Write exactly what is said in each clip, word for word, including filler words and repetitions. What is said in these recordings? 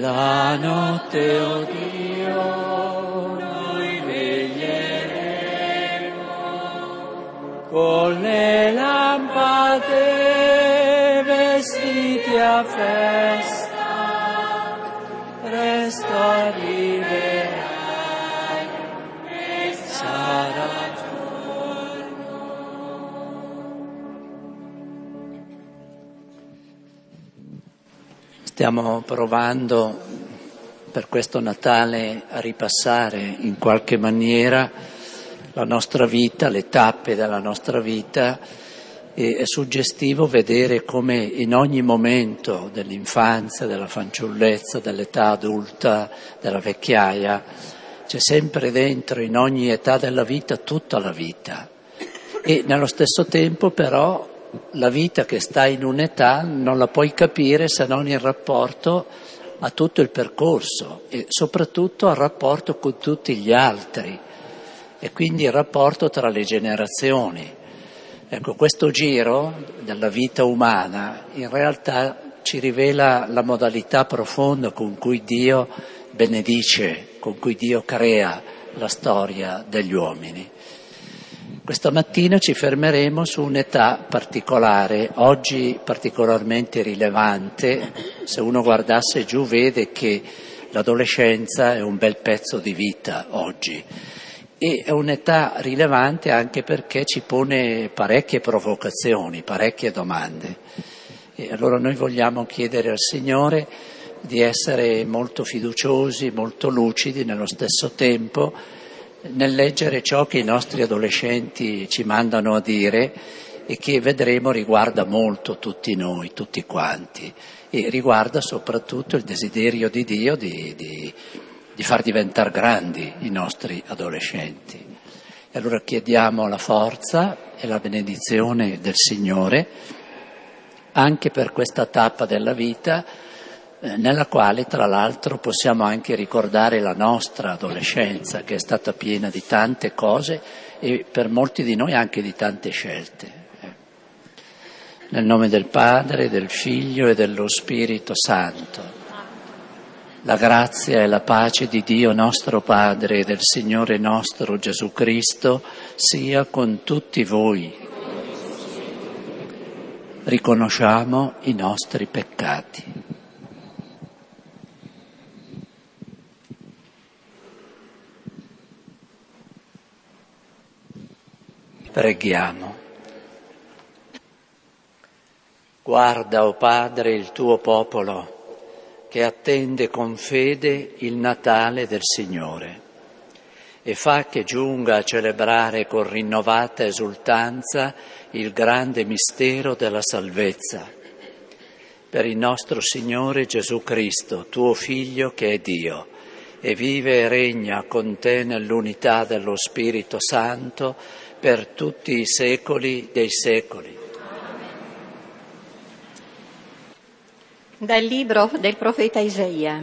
Nella notte, o Dio, noi veglieremo con le lampade vestiti a festa, presto arriverai e sarà giorno. Stiamo provando per questo Natale a ripassare in qualche maniera la nostra vita, le tappe della nostra vita, e è suggestivo vedere come in ogni momento dell'infanzia, della fanciullezza, dell'età adulta, della vecchiaia, c'è sempre dentro, in ogni età della vita, tutta la vita. E nello stesso tempo però la vita che sta in un'età non la puoi capire se non in rapporto a tutto il percorso e soprattutto al rapporto con tutti gli altri e quindi il rapporto tra le generazioni. Ecco, questo giro della vita umana in realtà ci rivela la modalità profonda con cui Dio benedice, con cui Dio crea la storia degli uomini. Questa mattina ci fermeremo su un'età particolare, oggi particolarmente rilevante. Se uno guardasse giù vede che l'adolescenza è un bel pezzo di vita oggi e è un'età rilevante anche perché ci pone parecchie provocazioni, parecchie domande. E allora noi vogliamo chiedere al Signore di essere molto fiduciosi, molto lucidi nello stesso tempo, nel leggere ciò che i nostri adolescenti ci mandano a dire e che vedremo riguarda molto tutti noi, tutti quanti, e riguarda soprattutto il desiderio di Dio di, di, di far diventare grandi i nostri adolescenti. E allora chiediamo la forza e la benedizione del Signore anche per questa tappa della vita, nella quale tra l'altro possiamo anche ricordare la nostra adolescenza, che è stata piena di tante cose e per molti di noi anche di tante scelte. Nel nome del Padre, del Figlio e dello Spirito Santo, la grazia e la pace di Dio nostro Padre e del Signore nostro Gesù Cristo sia con tutti voi. Riconosciamo i nostri peccati. Preghiamo. Guarda, o Padre, il tuo popolo che attende con fede il Natale del Signore e fa che giunga a celebrare con rinnovata esultanza il grande mistero della salvezza. Per il nostro Signore Gesù Cristo, tuo Figlio che è Dio e vive e regna con te nell'unità dello Spirito Santo per tutti i secoli dei secoli. Dal libro del profeta Isaia.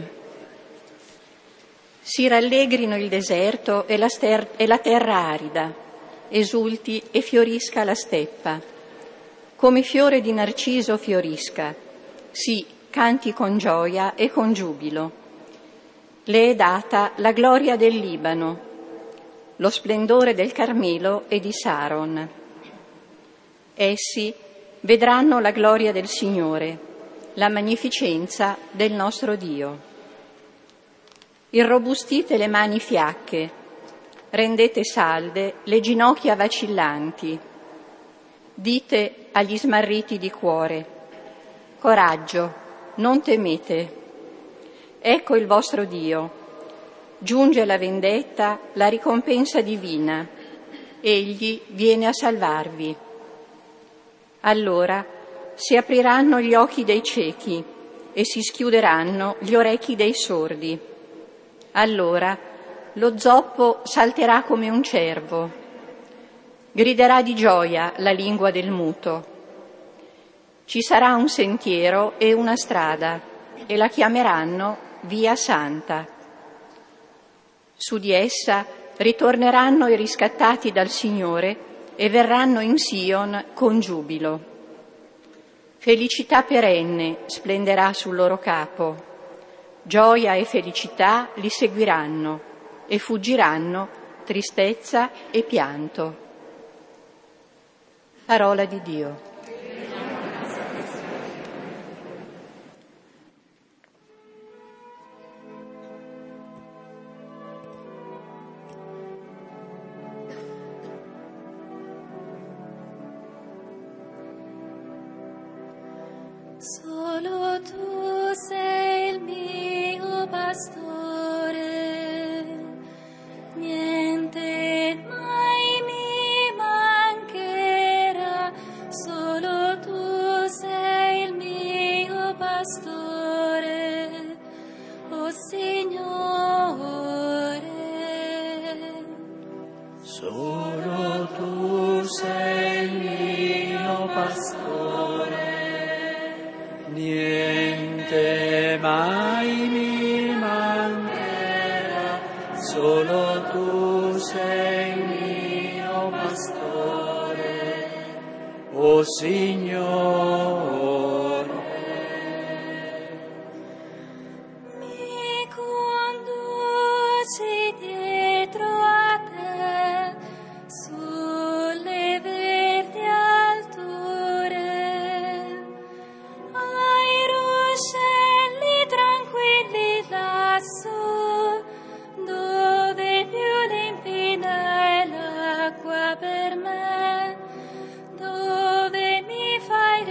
Si rallegrino il deserto e la, ster- e la terra arida, esulti e fiorisca la steppa. Come fiore di narciso fiorisca, sì, canti con gioia e con giubilo. Le è data la gloria del Libano, lo splendore del Carmelo e di Saron. Essi vedranno la gloria del Signore, la magnificenza del nostro Dio. Irrobustite le mani fiacche, rendete salde le ginocchia vacillanti. Dite agli smarriti di cuore: coraggio, non temete. Ecco il vostro Dio. Giunge la vendetta, la ricompensa divina. Egli viene a salvarvi. Allora si apriranno gli occhi dei ciechi e si schiuderanno gli orecchi dei sordi. Allora lo zoppo salterà come un cervo. Griderà di gioia la lingua del muto. Ci sarà un sentiero e una strada e la chiameranno Via Santa. Su di essa ritorneranno i riscattati dal Signore e verranno in Sion con giubilo. Felicità perenne splenderà sul loro capo. Gioia e felicità li seguiranno e fuggiranno tristezza e pianto. Parola di Dio. Solo tu sei il mio pastore, niente mai mi mancherà. Solo tu sei il mio pastore, oh Signore. Solo tu sei il mio pastore, niente mai mi mancherà. Solo tu sei il mio pastore, oh Signore. Mi conduci dietro a te sulle verdi alture, ai ruscelli tranquilli lassù, dove più limpida è l'acqua per me, dove mi fai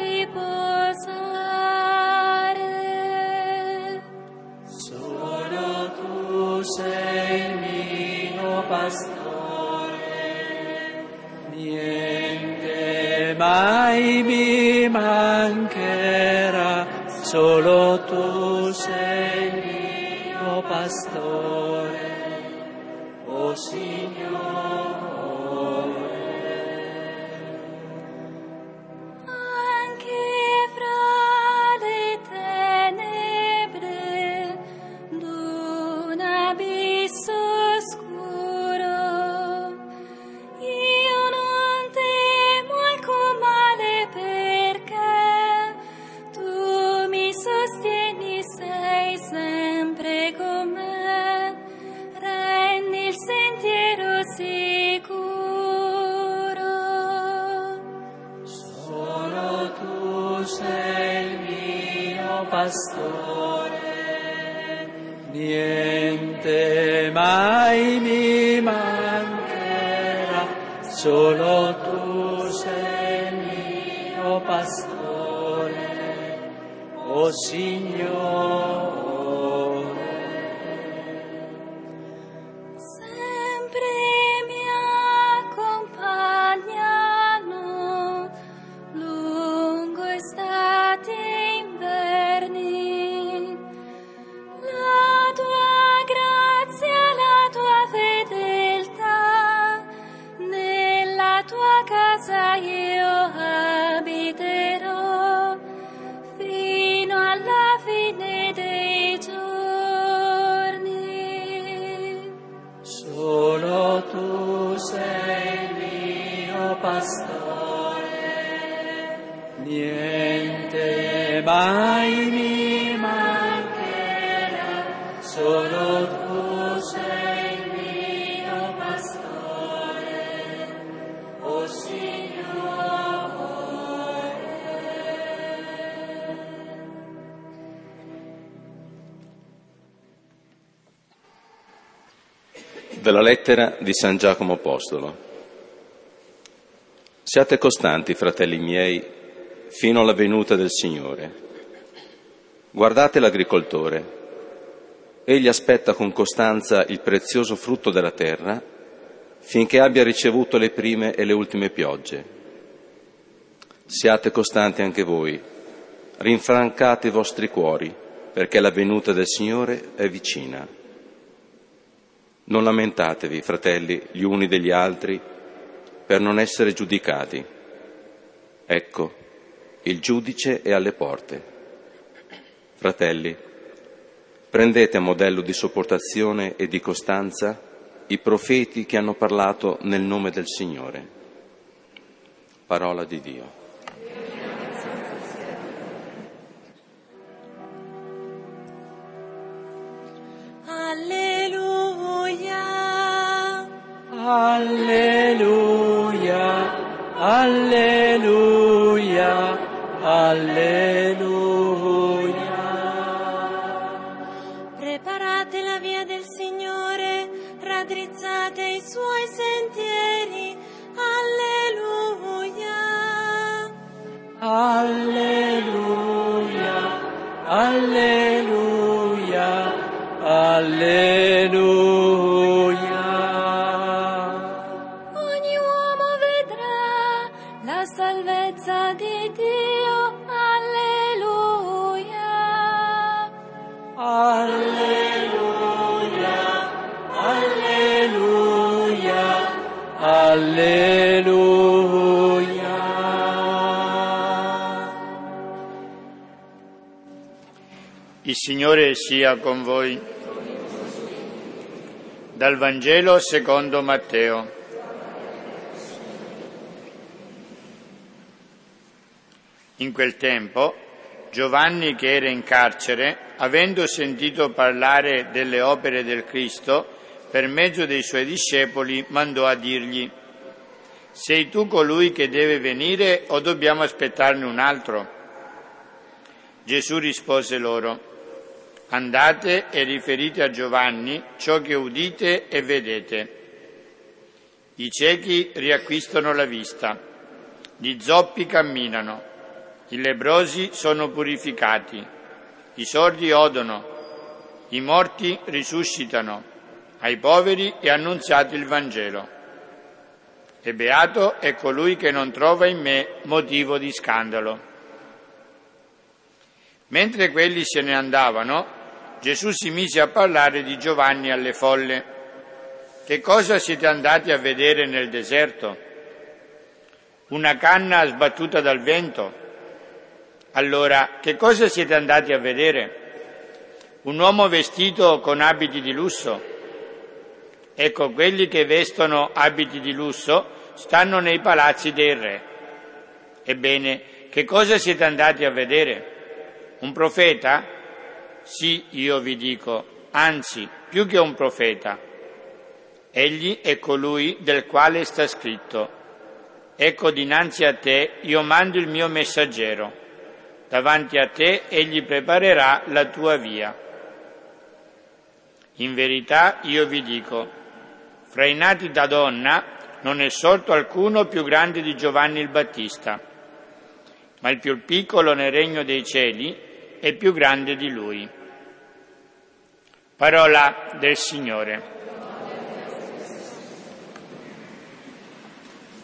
riposare. Solo tu sei il mio pastore, niente mai mi mancherà. Solo tu sei il mio pastore, oh Signore. Anche fra le tenebre d'un abisso oscuro, io non temo alcun male, perché tu mi sostieni, sei sempre con me, rendi il sentiero sicuro. Solo tu sei il mio pastore, niente mai mi mancherà. Solo tu sei il mio pastore, oh Signore. Sempre mi accompagnano lungo estati e inverni, la tua grazia, la tua fedeltà, nella tua casa io abiterò fino alla fine dei giorni. Solo tu sei il mio pastore, niente mai mi mancherà. Solo tu sei il mio pastore, oh Signore. Dalla lettera di San Giacomo Apostolo. Siate costanti, fratelli miei, fino alla venuta del Signore. Guardate l'agricoltore. Egli aspetta con costanza il prezioso frutto della terra finché abbia ricevuto le prime e le ultime piogge. Siate costanti anche voi, rinfrancate i vostri cuori, perché la venuta del Signore è vicina. Non lamentatevi, fratelli, gli uni degli altri, per non essere giudicati. Ecco, il giudice è alle porte. Fratelli, prendete a modello di sopportazione e di costanza i profeti che hanno parlato nel nome del Signore. Parola di Dio. Alleluia. Preparate la via del Signore, raddrizzate i suoi sentieri. Alleluia. Alleluia. Alleluia. Alleluia. Ogni uomo vedrà la salvezza di Dio. Alleluia. Alleluia. Alleluia. Alleluia. Il Signore sia con voi. Dal Vangelo secondo Matteo. In quel tempo Giovanni, che era in carcere, avendo sentito parlare delle opere del Cristo, per mezzo dei suoi discepoli mandò a dirgli: «Sei tu colui che deve venire o dobbiamo aspettarne un altro?» Gesù rispose loro: «Andate e riferite a Giovanni ciò che udite e vedete. I ciechi riacquistano la vista, gli zoppi camminano, i lebbrosi sono purificati, i sordi odono, i morti risuscitano, ai poveri è annunziato il Vangelo. E beato è colui che non trova in me motivo di scandalo». Mentre quelli se ne andavano, Gesù si mise a parlare di Giovanni alle folle. «Che cosa siete andati a vedere nel deserto? Una canna sbattuta dal vento? Allora, che cosa siete andati a vedere? Un uomo vestito con abiti di lusso? Ecco, quelli che vestono abiti di lusso stanno nei palazzi dei re. Ebbene, che cosa siete andati a vedere? Un profeta? Sì, io vi dico, anzi, più che un profeta. Egli è colui del quale sta scritto: ecco, dinanzi a te io mando il mio messaggero. Davanti a te egli preparerà la tua via. In verità io vi dico, fra i nati da donna non è sorto alcuno più grande di Giovanni il Battista, ma il più piccolo nel regno dei cieli è più grande di lui». Parola del Signore.